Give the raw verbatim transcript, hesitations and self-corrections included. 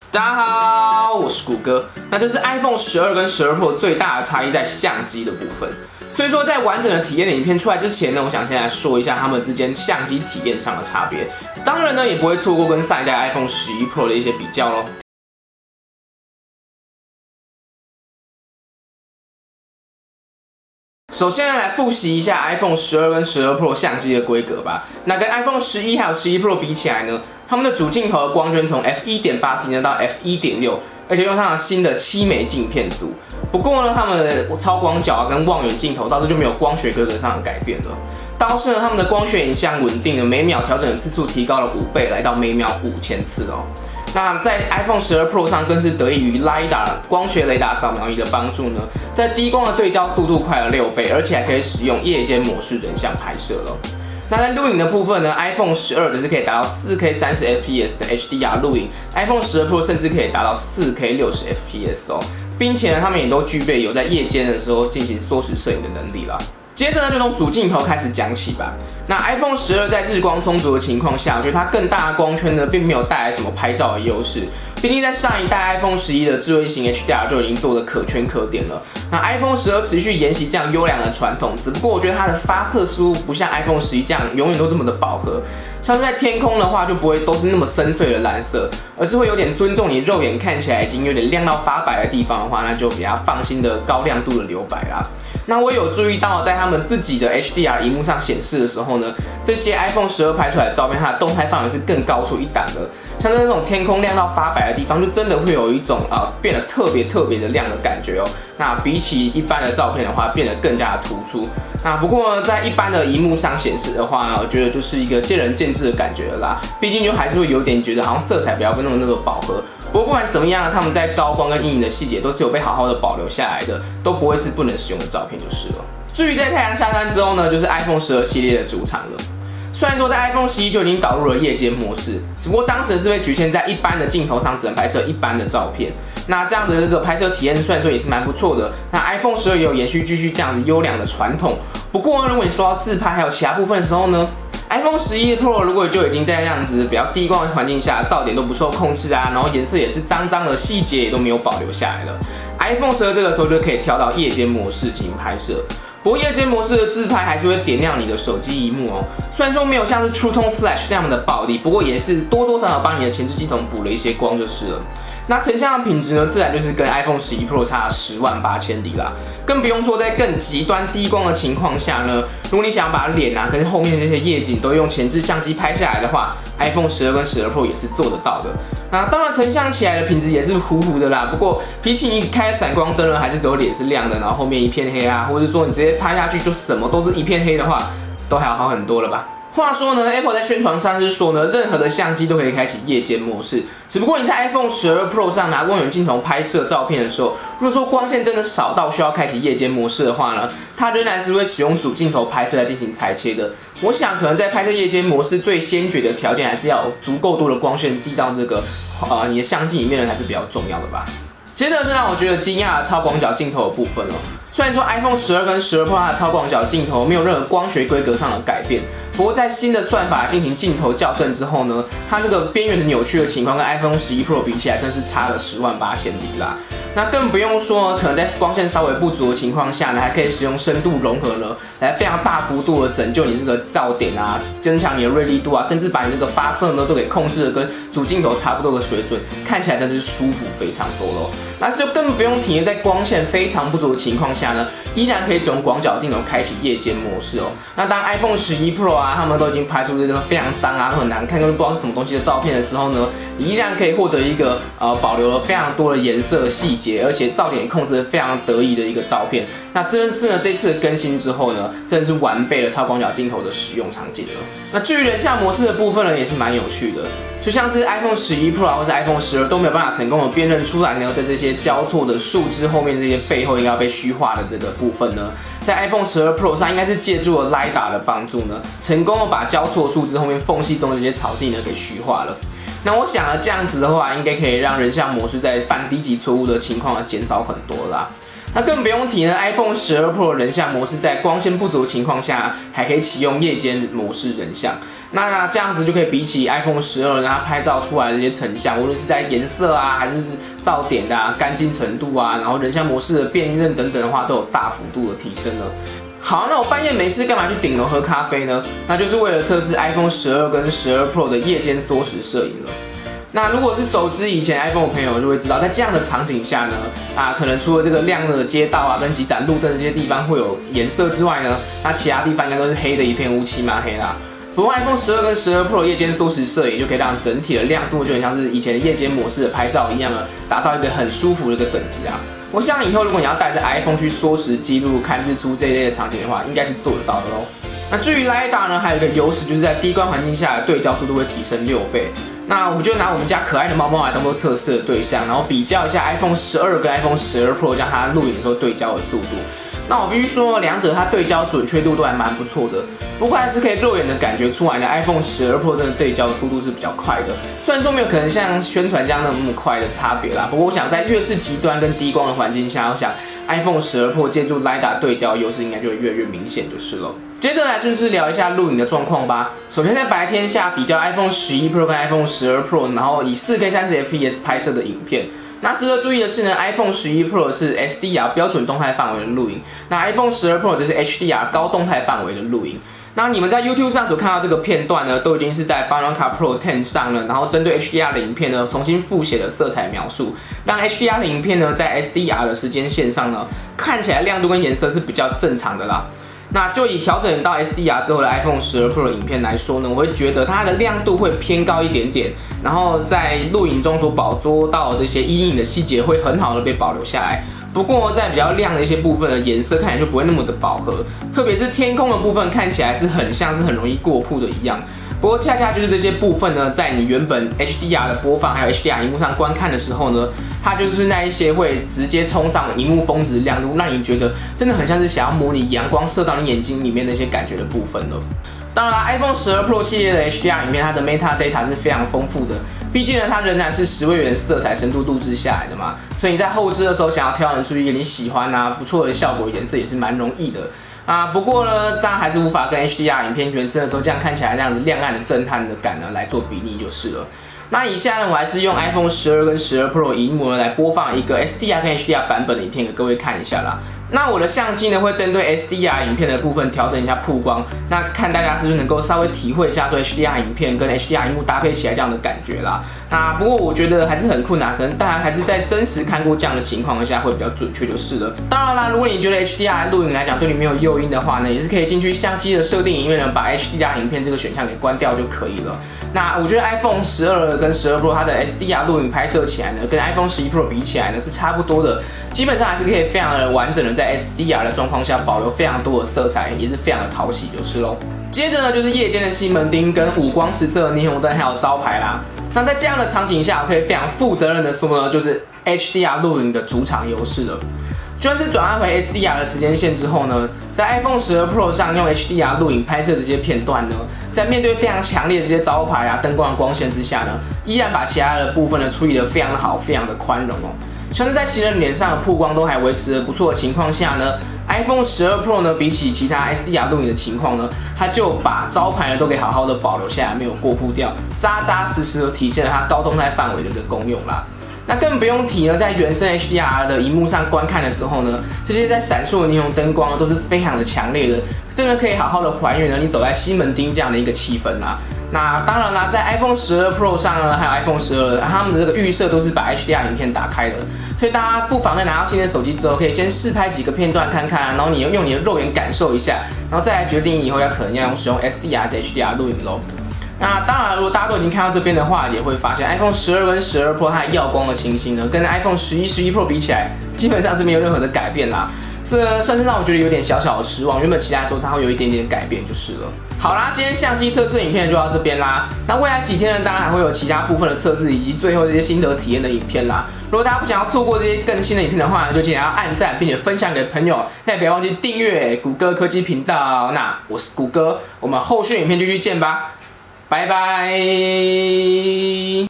大家好，我是谷歌。那这是 iPhone 十二跟十二 Pro 最大的差异在相机的部分。所以说，在完整的体验的影片出来之前呢，我想先来说一下它们之间相机体验上的差别。当然呢，也不会错过跟上一代 iPhone 十一 Pro 的一些比较咯。首先来复习一下 iPhone 十二跟十二 Pro 相机的规格吧。那跟 iPhone 十一还有十一 Pro 比起来呢，它们的主镜头的光圈从 F 一点八 提升到 F 一点六，而且用上了新的七枚镜片组。不过呢，它们的超广角啊跟望远镜头倒是就没有光学规格上的改变了。倒是呢，它们的光学影像稳定的每秒调整的次数提高了五倍，来到每秒五千次哦。那在 iPhone 十二 Pro 上更是得益于 LiDAR 光学雷达扫描仪的帮助呢，在低光的对焦速度快了六倍，而且还可以使用夜间模式人像拍摄了。那在录影的部分呢 ，iPhone 十二则是可以达到 四 K 三十 F P S 的 H D R 录影 ，iPhone 十二 Pro 甚至可以达到 四 K 六十 F P S 哦，并且呢，他们也都具备有在夜间的时候进行缩时摄影的能力啦。接着呢，就从主镜头开始讲起吧。那 iPhone 十二在日光充足的情况下，我觉得它更大的光圈呢，并没有带来什么拍照的优势。毕竟在上一代 iPhone 十一的智慧型 H D R 就已经做得可圈可点了。那 iPhone 十二持续沿袭这样优良的传统，只不过我觉得它的发色似乎不像 iPhone 十一这样永远都这么的饱和。像是在天空的话，就不会都是那么深邃的蓝色，而是会有点尊重你肉眼看起来已经有点亮到发白的地方的话，那就比较放心的高亮度的留白啦。那我有注意到，在他们自己的 H D R 萤幕上显示的时候呢，这些 iPhone 十二拍出来的照片，它的动态范围是更高出一档的。像在那种天空亮到发白的地方，就真的会有一种呃变得特别特别的亮的感觉哦。那比起一般的照片的话，变得更加的突出。那不过呢，在一般的萤幕上显示的话呢，我觉得就是一个见仁见智的感觉了啦。毕竟就还是会有点觉得好像色彩不要那么那么饱和。不过不管怎么样，他们在高光跟阴影的细节都是有被好好的保留下来的，都不会是不能使用的照片就是了。至于在太阳下山之后呢，就是 iPhone 十二系列的主场了。虽然说在 iPhone 十一就已经导入了夜间模式，只不过当时是被局限在一般的镜头上，只能拍摄一般的照片。那这样的这个拍摄体验虽然说也是蛮不错的，那 iPhone 十二也有延续继续这样子优良的传统。不过如果你说到自拍还有其他部分的时候呢， iPhone 十一 Pro 如果就已经在这样子比较低光的环境下，噪点都不受控制啊，然后颜色也是脏脏的，细节也都没有保留下来了。iPhone 十二这个时候就可以调到夜间模式进行拍摄。不过夜间模式的自拍还是会点亮你的手机萤幕哦，虽然说没有像是 True Tone Flash 那样的暴力，不过也是多多少少帮你的前置系统补了一些光就是了。那成像的品质呢，自然就是跟 iPhone 十一 Pro 差十万八千里啦，更不用说在更极端低光的情况下呢，如果你想把脸啊跟后面的这些夜景都用前置相机拍下来的话 ，iPhone 十二跟十二 Pro 也是做得到的。那当然成像起来的品质也是糊糊的啦，不过比起你开闪光灯呢，还是只有脸是亮的，然后后面一片黑啊，或者说你直接拍下去就什么都是一片黑的话，都还要好很多了吧。话说呢 ，Apple 在宣传上是说呢，任何的相机都可以开启夜间模式。只不过你在 iPhone 十二 Pro 上拿望远镜头拍摄照片的时候，如果说光线真的少到需要开启夜间模式的话呢，它仍然是会使用主镜头拍摄来进行裁切的。我想可能在拍摄夜间模式最先决的条件，还是要有足够多的光线进到这个呃你的相机里面呢，还是比较重要的吧。接着是让我觉得惊讶的超广角镜头的部分了。虽然说 iPhone 十二跟十二 Pro 它的超广角镜头没有任何光学规格上的改变，不过在新的算法进行镜头校正之后呢，它这个边缘的扭曲的情况跟 iPhone 十一 Pro 比起来，真是差了十万八千里啦。那更不用说，可能在光线稍微不足的情况下呢，还可以使用深度融合呢，来非常大幅度的拯救你这个噪点啊，增强你的锐利度啊，甚至把你这个发色呢都给控制的跟主镜头差不多的水准，看起来真是舒服非常多咯。那就更不用提在光线非常不足的情况下呢，依然可以使用广角镜头开启夜间模式哦。那当 iPhone 十一 Pro 啊，他们都已经拍出这个非常脏啊、很难看、根本不知道是什么东西的照片的时候呢，你依然可以获得一个呃保留了非常多的颜色细节，而且噪点控制得非常得意的一个照片。那真是呢，这次的更新之后呢，真的是完备了超广角镜头的使用场景了。那至于人像模式的部分呢，也是蛮有趣的。就像是 iPhone 十一 Pro 或是 iPhone 十二都没有办法成功的辨认出来呢，在这些交错的树枝后面这些背后应该要被虚化的这个部分呢，在 iPhone 十二 Pro 上应该是借助了 LiDAR 的帮助呢，成功的把交错树枝后面缝隙中的这些草地呢给虚化了。那我想呢，这样子的话，应该可以让人像模式在犯低级错误的情况减少很多啦。 那更不用提呢 ，iPhone 十二 Pro 人像模式在光线不足的情况下，还可以启用夜间模式人像。那这样子就可以比起 iPhone 十二，它拍照出来的这些成像，无论是在颜色啊，还是噪点的啊、干净程度啊，然后人像模式的辨认等等的话，都有大幅度的提升了。好，那我半夜没事干嘛去顶楼喝咖啡呢？那就是为了测试 iPhone 十二跟十二 Pro 的夜间缩时摄影了。那如果是熟知以前 iPhone 的朋友就会知道，在这样的场景下呢，啊，可能除了这个亮的街道啊跟几盏路灯这些地方会有颜色之外呢，那其他地方应该都是黑的一片乌漆嘛黑啦。不过 iPhone 十二跟十二 Pro 夜间缩时摄影就可以让整体的亮度就很像是以前夜间模式的拍照一样了，达到一个很舒服的一个等级啊。我想以后如果你要带着 iPhone 去缩时记录看日出这一类的场景的话，应该是做得到的咯。那至于 LiDAR 呢，还有一个优势就是在低光环境下的对焦速度会提升六倍。那我们就拿我们家可爱的猫猫来当做测试的对象，然后比较一下 iPhone 十二跟 iPhone 十二 Pro 将它录影的时候对焦的速度。那我必须说，两者它对焦准确度都还蛮不错的，不过还是可以肉眼的感觉出来呢 iPhone 十二 Pro 真的对焦速度是比较快的，虽然说没有可能像宣传这样那么快的差别啦，不过我想在越是极端跟低光的环境下，我想 iPhone 十二 Pro 借助 LiDAR 对焦优势应该就会越来越明显就是了。接着来顺势聊一下录影的状况吧。首先在白天下比较 iPhone 十一 Pro 跟 iPhone 十二 Pro， 然后以 四K 三十 F P S 拍摄的影片。那值得注意的是呢 ，iPhone 十一 Pro 是 S D R 标准动态范围的录影，那 iPhone 十二 Pro 则是 H D R 高动态范围的录影。那你们在 YouTube 上所看到这个片段呢，都已经是在 Final Cut Pro 十上了，然后针对 H D R 的影片呢，重新复写了色彩描述，让 H D R 的影片呢，在 S D R 的时间线上呢，看起来亮度跟颜色是比较正常的啦。那就以调整到 S D R 之后的 iPhone 十二 Pro 的影片来说呢，我会觉得它的亮度会偏高一点点，然后在录影中所捕捉到的这些阴影的细节会很好的被保留下来。不过在比较亮的一些部分的颜色看起来就不会那么的饱和，特别是天空的部分看起来是很像是很容易过曝的一样。不过恰恰就是这些部分呢，在你原本 H D R 的播放还有 H D R 荧幕上观看的时候呢，它就是那一些会直接冲上荧幕峰值亮度，让你觉得真的很像是想要模拟阳光射到你眼睛里面那些感觉的部分了。当然啦 ，iPhone 十二 Pro 系列的 H D R 影片，它的 metadata 是非常丰富的。毕竟呢，它仍然是十位元色彩深度录制下来的嘛，所以你在后置的时候想要调整出一个你喜欢啊不错的效果颜色也是蛮容易的啊。不过呢，当然还是无法跟 H D R 影片原生的时候这样看起来那样子亮暗的震撼的感呢来做比拟就是了。那以下呢，我还是用 iPhone 十二跟十二 Pro 萤幕呢来播放一个 S D R 跟 H D R 版本的影片给各位看一下啦。那我的相机呢，会针对 S D R 影片的部分调整一下曝光，那看大家是不是能够稍微体会一下说 H D R 影片跟 H D R 荧幕搭配起来这样的感觉啦。那不过我觉得还是很困难，可能大家还是在真实看过这样的情况下会比较准确就是了。当然啦，如果你觉得 H D R 录影来讲对你没有诱因的话呢，也是可以进去相机的设定里面呢，把 H D R 影片这个选项给关掉就可以了。那我觉得 iPhone 十二跟十二 Pro 它的 S D R 录影拍摄起来呢，跟 iPhone 十一 Pro 比起来呢是差不多的，基本上还是可以非常的完整的在 S D R 的状况下保留非常多的色彩，也是非常的讨喜就是咯。接着呢，就是夜间的西门町跟五光十色的霓虹灯还有招牌啦。那在这样的场景下，我可以非常负责任的说呢，就是 H D R 录影的主场优势了。就算是转换回 S D R 的时间线之后呢，在 iPhone 十二 Pro 上用 H D R 录影拍摄这些片段呢，在面对非常强烈的这些招牌啊、灯光的光线之下呢，依然把其他的部分呢处理得非常的好，非常的宽容哦。像是在行人脸上的曝光都还维持得不错的情况下呢 ，iPhone 十二 Pro 呢比起其他 S D R 录影的情况呢，它就把招牌呢都给好好的保留下来，没有过曝掉，扎扎实实的体现了它高动态范围的一个功用啦。那更不用提呢，在原生 H D R 的荧幕上观看的时候呢，这些在闪烁的霓虹灯光都是非常的强烈的，真的可以好好的还原了你走在西门町这样的一个气氛啊。那当然啦，在 iPhone 十二 Pro 上呢，还有 iPhone 十二，他们的这个预设都是把 H D R 影片打开的，所以大家不妨在拿到新的手机之后，可以先试拍几个片段看看啊，然后你用你的肉眼感受一下，然后再来决定以后要可能要用使用 S D R 还是 H D R 录影咯。那当然，如果大家都已经看到这边的话，也会发现 iPhone 十二跟十二 Pro 它的耀光的情形呢，跟 iPhone 十一、十一 Pro 比起来，基本上是没有任何的改变啦。这算是让我觉得有点小小的失望。原本期待说它会有一点点改变就是了。好啦，今天相机测试影片就到这边啦。那未来几天呢，当然还会有其他部分的测试以及最后这些心得体验的影片啦。如果大家不想要错过这些更新的影片的话呢，就记得要按赞并且分享给朋友。那也不要忘记订阅谷歌科技频道。那我是谷歌，我们后续影片继续见吧。拜拜。